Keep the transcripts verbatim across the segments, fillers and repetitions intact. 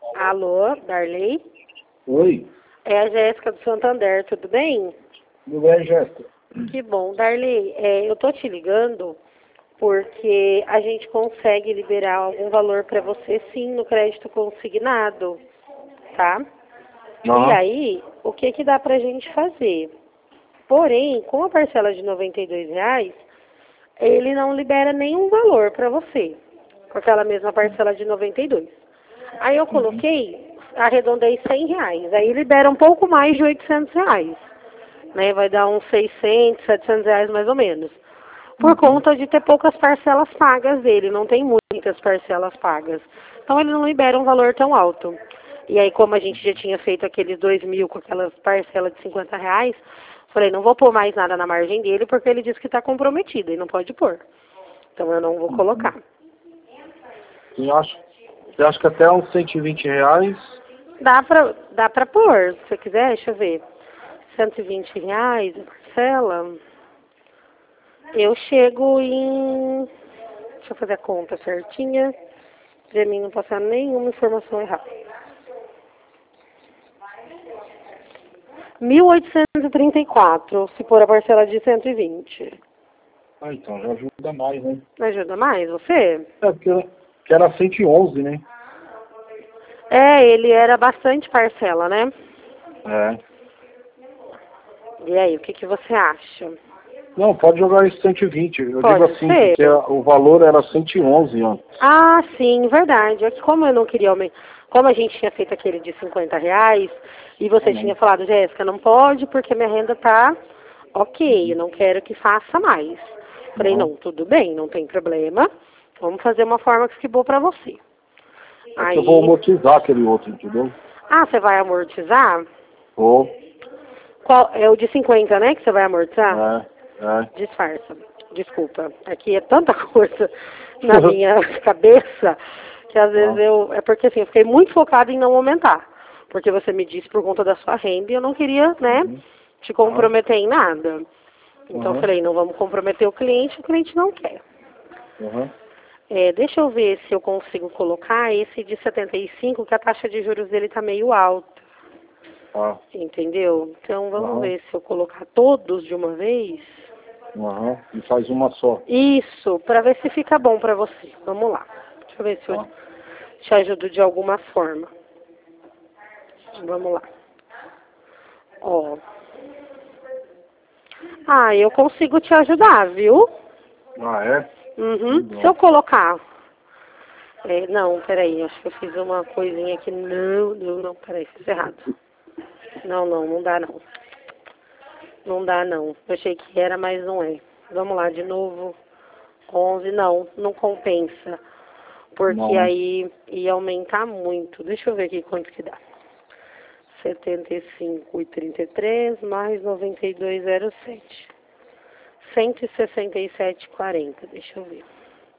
Alô, Darley? Oi, É a Jéssica do Santander, tudo bem? tudo bem, Jéssica? Que bom. Darley, é, eu tô te ligando porque a gente consegue liberar algum valor para você sim no crédito consignado, tá? E Aham. aí, o que que dá pra gente fazer? Porém, com a parcela de noventa e dois reais, ele não libera nenhum valor para você, com aquela mesma parcela de noventa e dois. Aí eu Uhum. coloquei, arredondei cem reais, aí libera um pouco mais de oitocentos reais, né? Vai dar uns seiscentos, setecentos reais mais ou menos. Por Uhum. conta de ter poucas parcelas pagas dele, não tem muitas parcelas pagas. Então ele não libera um valor tão alto. E aí, como a gente já tinha feito aqueles dois mil com aquelas parcelas de cinquenta reais, falei, não vou pôr mais nada na margem dele, porque ele disse que está comprometido e não pode pôr. Então eu não vou colocar. Você acha, você acha que até uns cento e vinte reais? Dá pra, dá pra pôr, se você quiser, deixa eu ver. cento e vinte reais, a parcela. Eu chego em... Deixa eu fazer a conta certinha, pra mim não passar nenhuma informação errada. mil oitocentos e trinta e quatro, se for a parcela de cento e vinte. Ah, então já ajuda mais, né? Ajuda mais você? É, porque que era cento e onze, né? É, ele era bastante parcela, né? É. E aí, o que, que você acha? Não, pode jogar esse cento e vinte. Eu digo Pode assim, ser? porque a- o valor era cento e onze antes. Ah, sim, verdade. É que como eu não queria aumentar, como a gente tinha feito aquele de cinquenta reais, e Ah, você tinha não. falado, Jéssica, não pode porque minha renda tá ok, eu não quero que faça mais. Falei, Não. não, tudo bem, não tem problema. Vamos fazer uma forma que fique boa pra você. É que eu vou Aí, amortizar aquele outro, entendeu? ah, você vai amortizar? Vou. Qual, é o de cinquenta, né, que você vai amortizar? É, é. Disfarça. Desculpa. Aqui é tanta coisa na minha cabeça que às vezes Ah, eu... É porque assim, eu fiquei muito focada em não aumentar. Porque você me disse por conta da sua renda e eu não queria, né, uhum. te Ah, comprometer em nada. Então eu aham, falei, não vamos comprometer o cliente, o cliente não quer. aham. É, deixa eu ver se eu consigo colocar esse de setenta e cinco, que a taxa de juros dele tá meio alta. Ah, Entendeu? Então vamos aham, ver se eu colocar todos de uma vez. aham. E faz uma só. Isso, para ver se fica bom para você. Vamos lá. Deixa eu ver se eu Tá? te ajudo de alguma forma. Vamos lá. Ó. Ah, eu consigo te ajudar, viu? Ah, é? Que Uhum. Se eu bom. colocar... É, não, peraí, acho que eu fiz uma coisinha aqui. Não, não, não, peraí, fiz errado. Não, não, não dá não. Não dá não. Eu achei que era, mas não é. Vamos lá, de novo. onze, não, não compensa. Porque Não, né? aí ia aumentar muito. Deixa eu ver aqui quanto que dá. setenta e cinco e trinta e três mais noventa e dois vírgula zero sete. cento e sessenta e sete e quarenta. Deixa eu ver.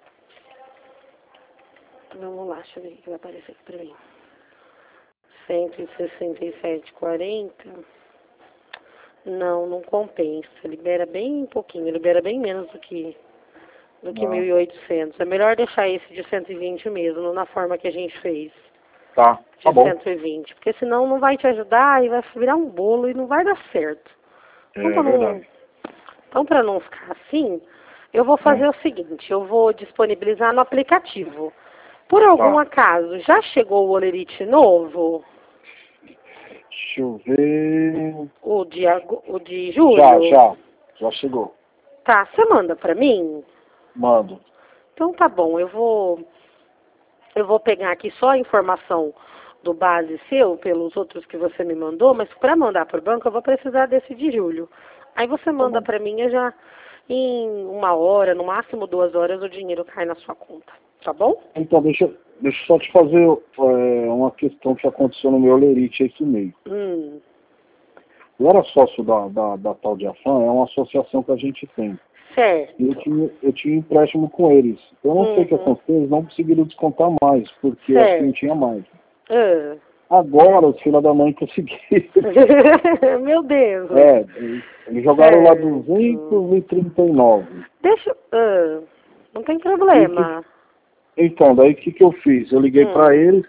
Vamos lá, deixa eu ver o que vai aparecer aqui pra mim. cento e sessenta e sete e quarenta. Não, não compensa. Libera bem pouquinho, libera bem menos do que do que mil Ah, e oitocentos. É melhor deixar esse de cento e vinte mesmo, na forma que a gente fez. tá, tá De bom. cento e vinte, porque senão não vai te ajudar e vai virar um bolo e não vai dar certo. Então, É para não, verdade. então, para não ficar assim, eu vou fazer É, o seguinte, eu vou disponibilizar no aplicativo. Por algum tá. acaso, já chegou o Olerite novo? Deixa eu ver. O de, ago- o de Já, julho? já. Já chegou. Tá, você manda para mim? Mando. Então tá bom, eu vou, eu vou pegar aqui só a informação do base seu, pelos outros que você me mandou, mas para mandar para o banco eu vou precisar desse de julho. Aí você Tá manda bom. para mim, eu já em uma hora, no máximo duas horas, o dinheiro cai na sua conta. Tá bom? Então, deixa, deixa eu só te fazer é, uma questão que aconteceu no meu Lerite esse mês. Hum, Eu era sócio da, da, da tal de Afan, é uma associação que a gente tem. E eu certo. tinha, eu tinha empréstimo com eles. Eu não sei o que Uhum, aconteceu, eles não conseguiram descontar mais, porque acho que não certo. tinha mais. Ah. Agora, os filhos da mãe conseguiram. Meu Deus. É, eles jogaram lá Certo. duzentos e trinta e nove. Deixa. Ah, não tem E que, problema. então, daí o que, que eu fiz? Eu liguei para Hum, eles,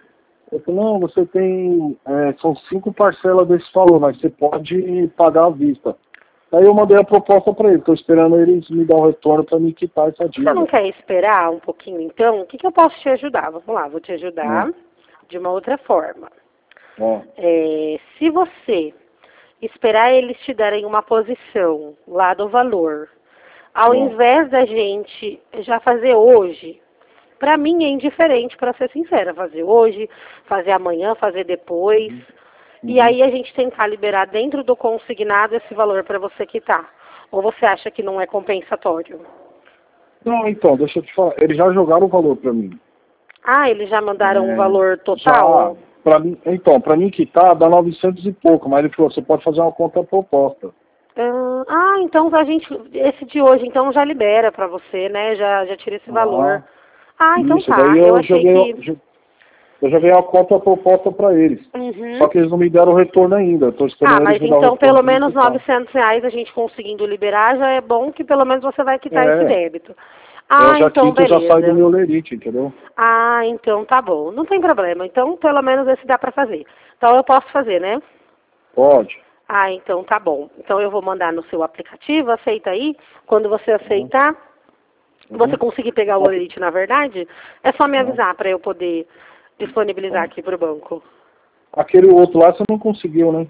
Eu falei, não, você tem, é, são cinco parcelas desse valor, mas você pode pagar à vista. Aí eu mandei a proposta para ele, estou esperando eles me dar um retorno para me quitar essa dívida. Você não quer esperar um pouquinho, então? O que, que eu posso te ajudar? Vamos lá, vou te ajudar Hum. de uma outra forma. É. É, se você esperar eles te darem uma posição lá do valor, ao Hum. invés da gente já fazer hoje, para mim é indiferente, para ser sincera, fazer hoje, fazer amanhã, fazer depois, Uhum. e aí a gente tentar liberar dentro do consignado esse valor para você quitar. Ou você acha que não é compensatório? Não, então, deixa eu te falar, eles já jogaram o valor para mim. Ah, eles já mandaram um É, valor já, total? pra mim, então, para mim quitar dá novecentos e pouco, mas ele falou, você pode fazer uma conta proposta. Ah, ah, então a gente, esse de hoje, então já libera para você, né? Já, já tira esse valor. Ah, Ah, então isso, daí tá. Eu eu achei joguei, que... eu joguei a conta proposta para eles. Uhum. Só que eles não me deram o retorno ainda. Estou Ah, esperando mas eles me dar o então retorno pelo para me menos quitar. novecentos reais a gente conseguindo liberar já é bom, que pelo menos você vai quitar esse É, débito. eu Ah, já então quito, já sai do beleza. meu lerite, entendeu? Ah, então tá bom. Não tem problema. Então pelo menos esse dá pra fazer. Então eu posso fazer, né? Pode. Ah, então tá bom. Então eu vou mandar no seu aplicativo, aceita aí. Quando você aceitar, Uhum. você conseguir pegar o olerite, na verdade, é só me Uhum. avisar para eu poder disponibilizar Uhum. aqui para o banco. Aquele outro lá você não conseguiu, né?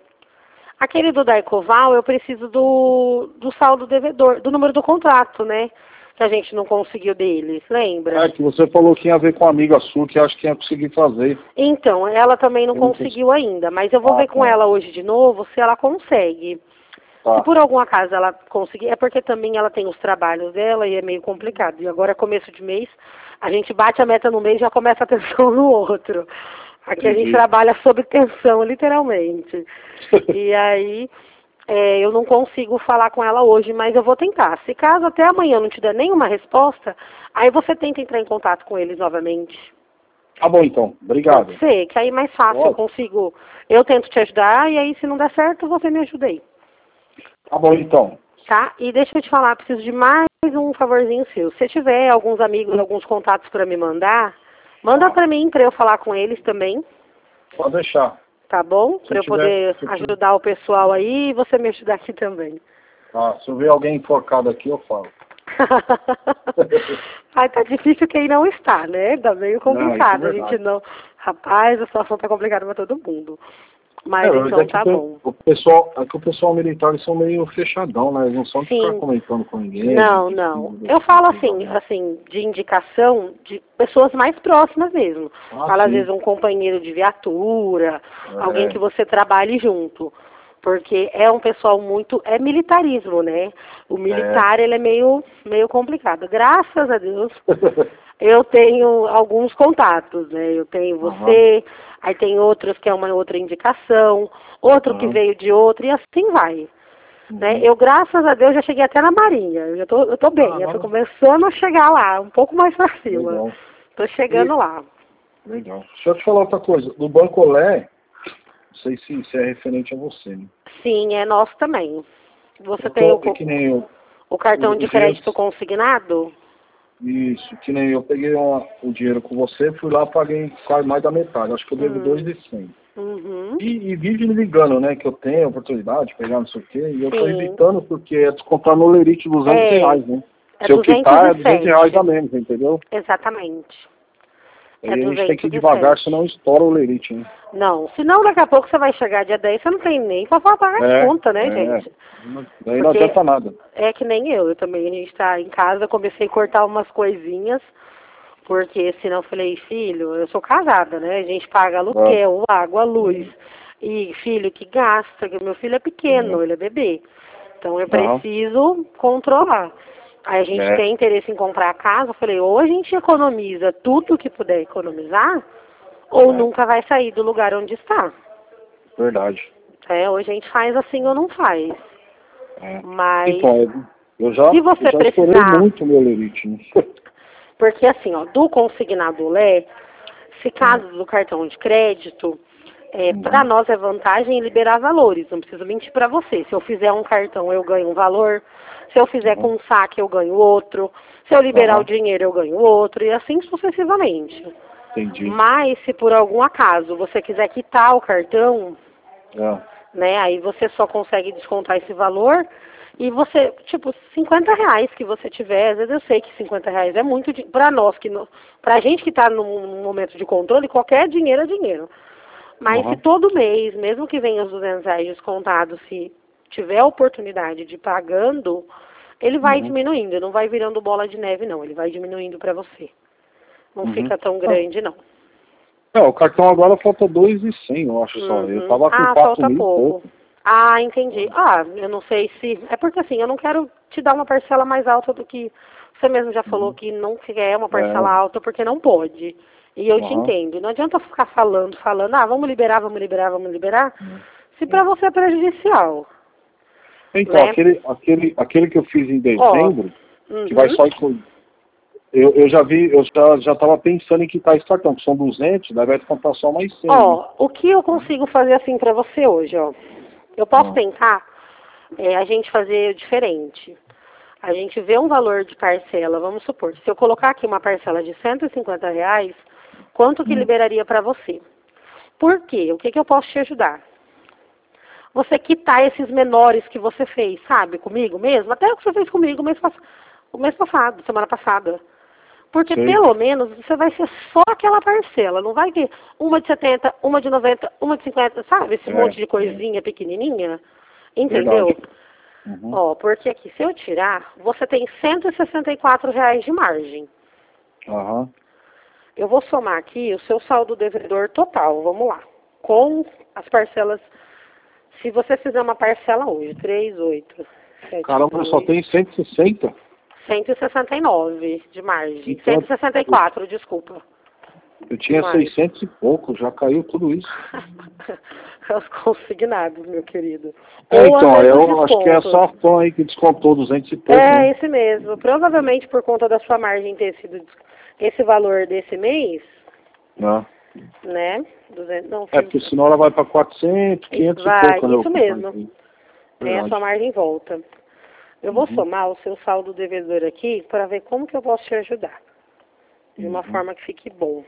Aquele do Darcoval, eu preciso do, do saldo devedor, do número do contrato, né? Que a gente não conseguiu deles, lembra? É, que você falou que ia ver com uma amiga sua que acho que ia conseguir fazer. Então, ela também não Eu não consegui. conseguiu ainda, mas eu vou Ah, ver com tá. ela hoje de novo se ela consegue. Se Tá. por algum acaso ela conseguir, é porque também ela tem os trabalhos dela e é meio complicado. E agora, começo de mês, a gente bate a meta no mês e já começa a tensão no outro. Aqui a gente Entendi. trabalha sob tensão, literalmente. E aí, é, eu não consigo falar com ela hoje, mas eu vou tentar. Se caso até amanhã não te der nenhuma resposta, aí você tenta entrar em contato com eles novamente. Tá bom, então. Obrigado. Pode ser, que aí é mais fácil, eu Pode. consigo, eu tento te ajudar, e aí se não der certo, você me ajuda aí. Tá bom, então. Tá? E deixa eu te falar, preciso de mais um favorzinho seu. Se tiver alguns amigos, alguns contatos para me mandar, manda Tá. para mim para eu falar com eles também, Pode deixar. tá bom? Se Para eu tiver, poder se tiver. ajudar o pessoal aí e você me ajudar aqui também. Ah, se eu ver alguém enforcado aqui, eu falo. Ai, tá difícil quem não está, né? Tá meio Não, isso é complicado. A gente verdade. não. Rapaz, a situação tá complicada para todo mundo. Mas É, mas então é que tá bom. o pessoal, é que o pessoal militar eles são meio fechadão, né? Eles não são de ficar Sim. comentando com ninguém. Não, de- não. de- Eu falo de- assim, de- assim, de indicação de pessoas mais próximas mesmo. Ah, Fala às sim. vezes um companheiro de viatura, alguém que É, você trabalhe junto. Porque é um pessoal muito, é militarismo, né? O é. militar, ele é meio, meio complicado. Graças a Deus, eu tenho alguns contatos, né? Eu tenho Aham, você, aí tem outros que é uma outra indicação, outro que aham, veio de outro, e assim vai. Né? uhum. Eu, graças a Deus, já cheguei até na Marinha. Eu já tô, eu tô bem, Ah, eu tô não, começando a chegar lá, um pouco mais pra cima. legal. Tô chegando E, lá. legal. Deixa eu te falar outra coisa. Do Banco Olé, não sei se, se é referente a você, né? Sim, é nosso também. Você Eu tem o, tô, é co- que nem eu, o cartão o, de o dinheiro, crédito consignado? isso, que nem eu peguei uma, o dinheiro com você, fui lá, paguei quase mais da metade, acho que eu devo dois Hum. de cem. Uhum. E, e vive me ligando, né, que eu tenho a oportunidade de pegar não sei o quê, e eu tô Sim. evitando porque é descontar no lerite duzentos É, reais, né? é Se eu quitar, é duzentos e duzentos reais a sete. menos, entendeu? Exatamente. É Aí a gente tem que ir duzentos e devagar, sete. senão estoura o lerite, né? Não, senão daqui a pouco você vai chegar dia dez, você não tem nem pra pagar as É, contas, né, é. gente? Daí não Porque adianta nada. é que nem eu, eu também, a gente tá em casa, eu comecei a cortar umas coisinhas, porque senão eu falei, filho, eu sou casada, né? A gente paga É, aluguel, água, luz. E filho que gasta, que o meu filho é pequeno, é. ele é bebê. Então eu Aham. preciso controlar. Aí a gente É, tem interesse em comprar a casa, eu falei, ou a gente economiza tudo que puder economizar, ou é, nunca vai sair do lugar onde está. verdade. É, ou a gente faz assim ou não faz. É. Mas Então, eu eu já, se eu você já estourei precisar, muito meu lerite, né? porque assim, ó, do consignado Lé, se caso do cartão de crédito, é, para Uhum. nós é vantagem liberar valores, não preciso mentir para você. Se eu fizer um cartão, eu ganho um valor. Se eu fizer com Uhum. um saque, eu ganho outro. Se eu liberar o Aham. dinheiro, eu ganho outro. E assim sucessivamente. Entendi. Mas se por algum acaso você quiser quitar o cartão, É. né, aí você só consegue descontar esse valor e você, tipo, cinquenta reais que você tiver, às vezes eu sei que cinquenta reais é muito, para nós, que no, pra gente que está num momento de controle, qualquer dinheiro é dinheiro. Mas Uhum. se todo mês, mesmo que venha os duzentos reais descontados, se tiver a oportunidade de ir pagando, ele vai Uhum. diminuindo, não vai virando bola de neve não, ele vai diminuindo para você. Não Uhum. fica tão grande não. É, o cartão agora falta dois mil e cem, eu acho só. Uhum. Eu tava com Ah, quatro falta mil e pouco. pouco. Ah, entendi. Ah, eu não sei se... É porque assim, eu não quero te dar uma parcela mais alta do que... Você mesmo já falou Uhum. que não quer uma parcela É. alta porque não pode. E eu te Uhum. entendo. Não adianta ficar falando, falando, ah, vamos liberar, vamos liberar, vamos liberar, Uhum. se pra você é prejudicial. Então, Né? aquele, aquele, aquele que eu fiz em Ó, dezembro, que vai uhum. só incluir. Eu, eu já vi, eu já, já tava pensando em quitar esse cartão, que são duzentos, daí vai contar só mais cem. Ó, o que eu consigo fazer assim pra você hoje, ó? Eu posso Ah. tentar é, a gente fazer diferente. A gente vê um valor de parcela, vamos supor, se eu colocar aqui uma parcela de cento e cinquenta reais, quanto que Hum. liberaria para você? Por quê? O que, que eu posso te ajudar? Você quitar esses menores que você fez, sabe, comigo mesmo, até o que você fez comigo o mês, pass- o mês passado, semana passada. Porque Sei. pelo menos você vai ser só aquela parcela, não vai ter uma de setenta, uma de noventa, uma de cinquenta, sabe? Esse É, monte de coisinha pequenininha, entendeu? verdade. Uhum. Ó, porque aqui, se eu tirar, você tem cento e sessenta e quatro reais de margem. Aham. Eu vou somar aqui o seu saldo devedor total, vamos lá. Com as parcelas, se você fizer uma parcela hoje, três, oito, sete, Caramba, eu só dois, tenho cento e sessenta. cento e sessenta e nove de margem. Então, cento e sessenta e quatro, desculpa. eu tinha Mas- seiscentos e pouco, já caiu tudo isso. Os consignados, meu querido. É, Ou então, às vezes os eu acho que é descontos. só a Tom aí que descontou duzentos e pouco, É, né? esse mesmo. Provavelmente por conta da sua margem ter sido des- esse valor desse mês, Não. né? duzentos, não, É, porque senão ela vai para quatrocentos, quinhentos vai, e pouco, né? isso o mesmo. cartão. Né, a Verdade. sua margem volta. Eu vou Uhum. somar o seu saldo devedor aqui para ver como que eu posso te ajudar. De uma Uhum. forma que fique bom.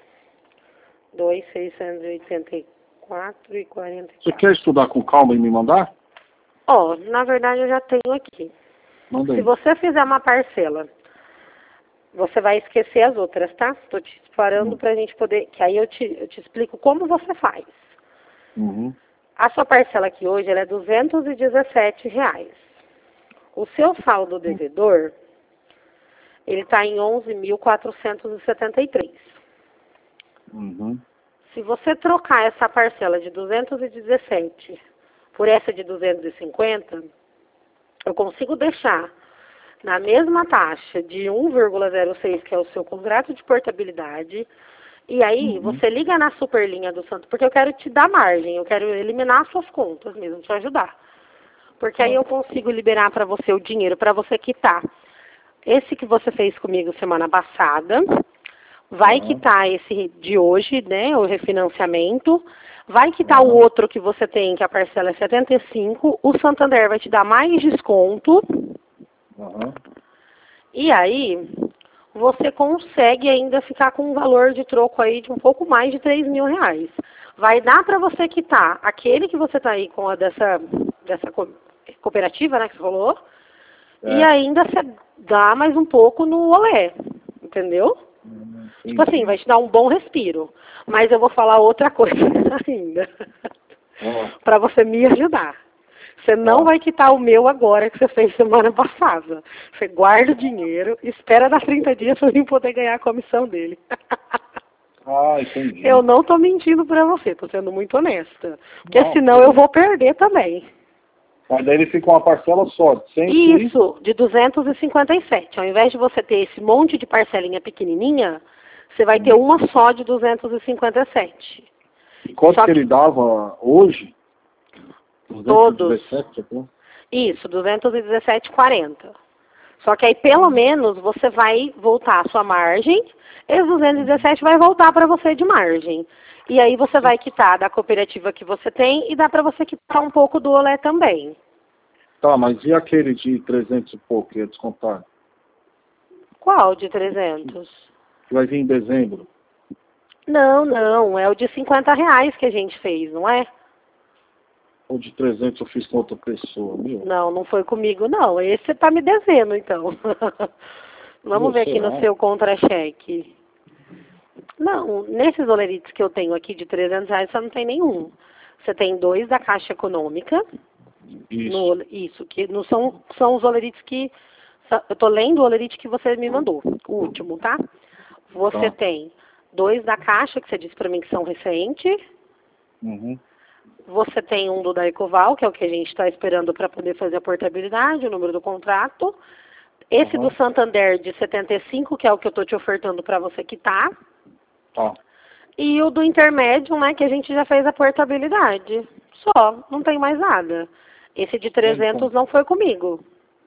dois mil seiscentos e oitenta e quatro e quarenta e Você quatro. quer estudar com calma e me mandar? Ó, na verdade eu já tenho aqui. Manda Se aí. você fizer uma parcela, você vai esquecer as outras, tá? Tô te parando Uhum. pra gente poder, que aí eu te, eu te explico como você faz. Uhum. A sua parcela aqui hoje ela é duzentos e dezessete reais. O seu saldo devedor, ele está em onze mil quatrocentos e setenta e três. Uhum. Se você trocar essa parcela de duzentos e dezessete por essa de duzentos e cinquenta, eu consigo deixar na mesma taxa de um vírgula zero seis, que é o seu contrato de portabilidade, e aí Uhum. você liga na superlinha do Santo, porque eu quero te dar margem, eu quero eliminar as suas contas mesmo, te ajudar. Porque aí eu consigo liberar para você o dinheiro para você quitar. Esse que você fez comigo semana passada, vai Uhum. quitar esse de hoje, né, o refinanciamento, vai quitar o Uhum. outro que você tem, que a parcela é setenta e cinco, o Santander vai te dar mais desconto, Uhum. e aí você consegue ainda ficar com um valor de troco aí de um pouco mais de três mil reais. Vai dar para você quitar aquele que você está aí com a dessa, dessa co- cooperativa, né, que você falou, É. e ainda você dá mais um pouco no olé, entendeu? Uhum. Tipo assim, vai te dar um bom respiro. Mas eu vou falar outra coisa ainda. Uhum. Para você me ajudar. Você não Ah. vai quitar o meu agora que você fez semana passada. Você guarda o dinheiro, espera dar trinta dias para mim poder ganhar a comissão dele. Ah, entendi. Eu não tô mentindo para você, tô sendo muito honesta. Porque Não, senão tudo eu bem. vou perder também. Mas daí ele fica uma parcela só, de cem e... Isso, de duzentos e cinquenta e sete. Ao invés de você ter esse monte de parcelinha pequenininha, você vai ter Hum. uma só de duzentos e cinquenta e sete. E quanto Só que ele que- dava hoje? Todos. duzentos e dezessete, até? Isso, duzentos e dezessete e quarenta. Só que aí pelo menos você vai voltar a sua margem, e os duzentos e dezessete vai voltar para você de margem. E aí você vai quitar da cooperativa que você tem e dá para você quitar um pouco do olé também. Tá, mas e aquele de trezentos e pouco que ia descontar? Qual de trezentos? Que vai vir em dezembro? Não, não, é o de cinquenta reais que a gente fez, não é? O de trezentos eu fiz com outra pessoa, viu? Não, não foi comigo, não. Esse você tá me devendo, então. Vamos ver aqui no seu contra-cheque. Não, nesses olerites que eu tenho aqui de trezentos reais, você não tem nenhum. Você tem dois da Caixa Econômica. Isso. No, isso, que não são, são os olerites que... Eu tô lendo o olerite que você me mandou, o último, tá? Você Tá. tem dois da Caixa, que você disse pra mim que são recentes. Uhum. Você tem um do da Ecoval, que é o que a gente está esperando para poder fazer a portabilidade, o número do contrato. Esse Uhum. do Santander de setenta e cinco, que é o que eu estou te ofertando para você quitar. Tá. E o do intermédio, né, que a gente já fez a portabilidade. Só, não tem mais nada. Esse de trezentos Então. não foi comigo.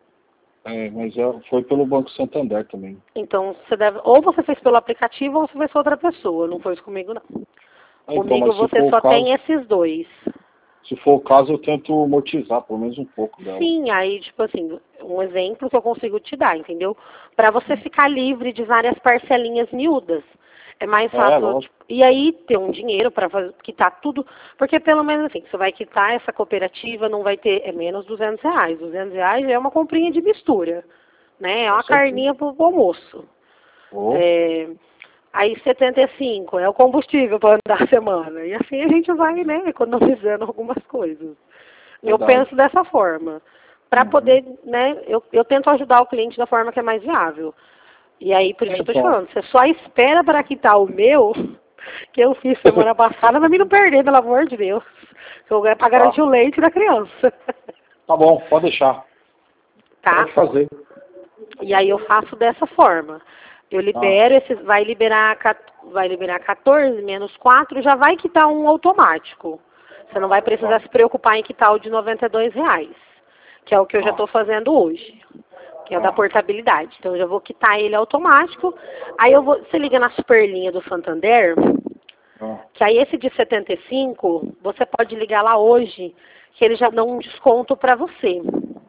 É, mas é, foi pelo Banco Santander também. Então, você deve, ou você fez pelo aplicativo ou você fez com outra pessoa. Não foi comigo, não. Ah, então, Comigo mas se você for só o caso, tem esses dois. se for o caso, eu tento amortizar pelo menos um pouco dela. Sim, aí, tipo assim, um exemplo que eu consigo te dar, entendeu? Para você ficar livre de várias parcelinhas miúdas. É mais É, fácil. lógico. Tipo, e aí, ter um dinheiro para quitar tudo. Porque, pelo menos assim, você vai quitar essa cooperativa, não vai ter. É menos duzentos reais. duzentos reais é uma comprinha de mistura. Né? É uma Com certeza. carninha pro, pro almoço. Oh. É, aí, setenta e cinco é o combustível para andar a semana. E assim a gente vai, né, economizando algumas coisas. Eu Verdade. penso dessa forma. Para Uhum. poder, né, eu, eu tento ajudar o cliente da forma que é mais viável. E aí, por isso que eu tô te Então. falando, você só espera para quitar o meu, que eu fiz semana passada, pra mim não perder, pelo amor de Deus. Eu ganho pra garantir Tá. o leite da criança. Tá bom, pode deixar. Tá? Pode fazer. E aí eu faço dessa forma. Eu libero, esses, vai liberar, vai liberar quatorze menos quatro, já vai quitar um automático. Você não vai precisar Tá. se preocupar em quitar o de noventa e dois reais, que é o que eu já estou fazendo hoje, que é o da portabilidade. Então eu já vou quitar ele automático. Aí eu vou, você liga na superlinha do Santander, Ah. que aí esse de setenta e cinco, você pode ligar lá hoje, que eles já dão um desconto para você.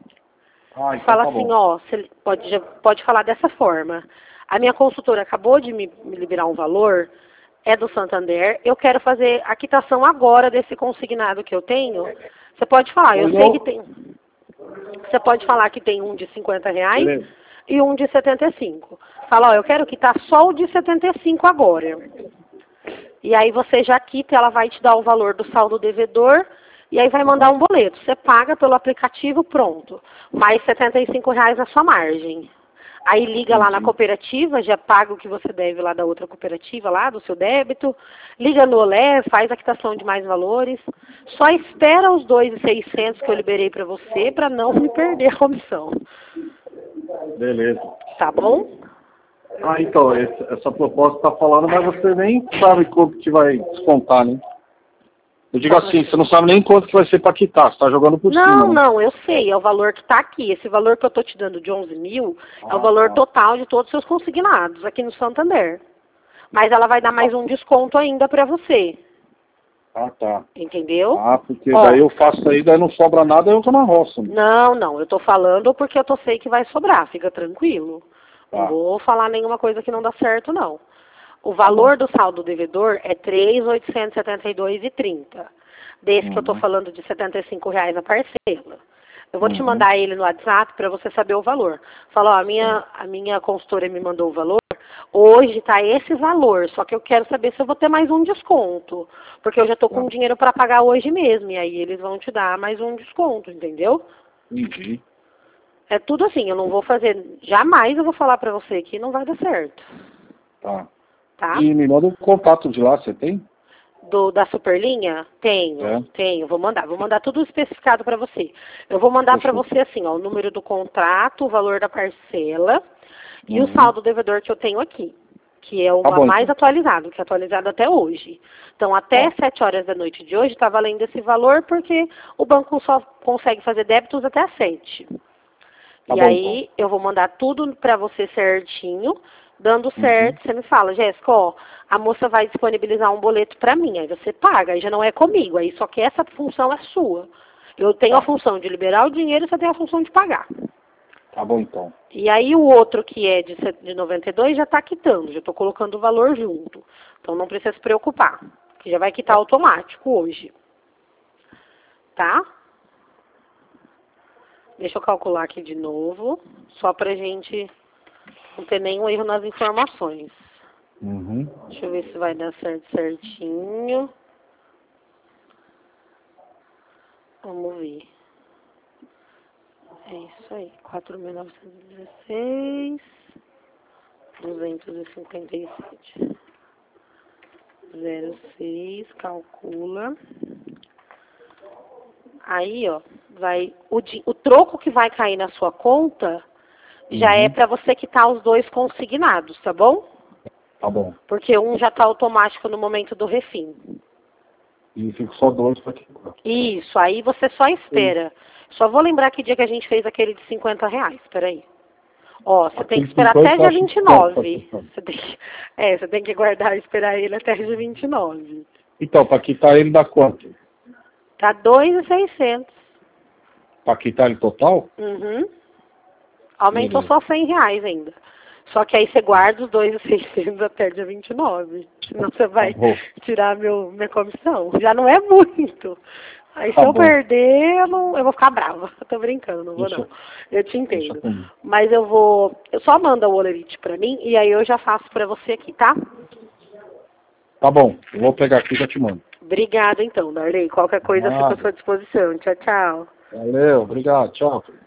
Ah, então Fala tá assim, bom. ó, você pode, já pode falar dessa forma. A minha consultora acabou de me, me liberar um valor, é do Santander, eu quero fazer a quitação agora desse consignado que eu tenho. Você pode falar, eu sei que tem. Você pode falar que tem um de cinquenta reais Beleza. e um de setenta e cinco. Fala, ó, eu quero quitar só o de setenta e cinco agora. E aí você já quita, ela vai te dar o valor do saldo devedor e aí vai mandar um boleto. Você paga pelo aplicativo, pronto. Mais setenta e cinco reais na sua margem. Aí liga lá na Entendi. cooperativa, já paga o que você deve lá da outra cooperativa, lá do seu débito. Liga no Olé, faz a quitação de mais valores. Só espera os dois mil e seiscentos que eu liberei para você para não me perder a comissão. Beleza. Tá bom? Ah, então, esse- essa proposta tá falando, mas você nem sabe quanto que vai descontar, né? Eu digo assim, você não sabe nem quanto que vai ser para quitar, você tá jogando por cima. Não, né? não, eu sei, é o valor que está aqui. Esse valor que eu estou te dando de onze mil é o Ah, valor tá. total de todos os seus consignados aqui no Santander. Mas ela vai dar mais um desconto ainda para você, Ah, tá. entendeu? Ah, porque Ó, daí eu faço aí, daí não sobra nada, eu tô na roça. né? não, não, eu estou falando porque eu tô, sei que vai sobrar, fica tranquilo. Não Tá. vou falar nenhuma coisa que não dá certo, não. O valor do saldo devedor é três mil oitocentos e setenta e dois reais e trinta centavos. Desse que eu estou Uhum. falando de setenta e cinco reais a parcela. Eu vou te Uhum. mandar ele no WhatsApp para você saber o valor. Fala, ó, a minha, a minha consultora me mandou o valor. Hoje está esse valor, só que eu quero saber se eu vou ter mais um desconto. Porque eu já estou com Tá. dinheiro para pagar hoje mesmo. E aí eles vão te dar mais um desconto, entendeu? Entendi. É tudo assim, eu não vou fazer, jamais eu vou falar para você que não vai dar certo, Tá. tá? E me manda um contato de lá, você tem? Do, da Superlinha? Tenho, É. tenho, vou mandar. Vou mandar tudo especificado para você. Eu vou mandar para Fechou. você assim, ó, o número do contrato, o valor da parcela e o Uhum. saldo devedor que eu tenho aqui, que é o Tá bom, mais então. atualizado, que é atualizado até hoje. Então, até Tá. sete horas da noite de hoje está valendo esse valor, porque o banco só consegue fazer débitos até às sete. Tá E bom, aí, eu vou mandar tudo para você certinho. Dando Uhum. certo, você me fala, Jéssica, ó, a moça vai disponibilizar um boleto para mim. Aí você paga, aí já não é comigo. Aí só que essa função é sua. Eu tenho a Tá. função de liberar o dinheiro e você tem a função de pagar. Tá bom, então. E aí o outro que é de, de noventa e dois já está quitando, já estou colocando o valor junto. Então não precisa se preocupar, que já vai quitar automático hoje. Tá? Deixa eu calcular aqui de novo, só pra gente não ter nenhum erro nas informações. Uhum. Deixa eu ver se vai dar certo certinho. Vamos ver. É isso aí, quatro mil novecentos e dezesseis, duzentos e cinquenta e sete, zero seis, calcula. Aí, ó, vai, o, o troco que vai cair na sua conta já Uhum. é para você quitar os dois consignados, tá bom? Tá bom. Porque um já tá automático no momento do refim. E fica só dois para quitar. Isso, aí você só espera. Só vou lembrar que dia que a gente fez aquele de cinquenta reais, peraí. Ó, você tem que esperar até dia vinte e nove. Você tem que, é, você tem que guardar e esperar ele até dia vinte e nove. Então, para quitar ele dá quanto? Tá dois mil e seiscentos. Para quitar ele total? Uhum. Aumentou Beleza. só cem reais ainda. Só que aí você guarda os dois mil e seiscentos até dia vinte e nove. Senão você vai Tá bom. tirar meu, minha comissão. Já não é muito. Aí Tá se eu bom. perder, eu, não, eu vou ficar brava. Eu tô brincando, não vou Deixa- não. Eu te deixa entendo. comigo. Mas eu vou... Eu só manda o Olerite pra mim e aí eu já faço pra você aqui, tá? Tá bom, eu vou pegar aqui e já te mando. Obrigada então, Darley. Qualquer coisa fica à Nada. sua disposição. Tchau, tchau. Valeu, obrigado, tchau.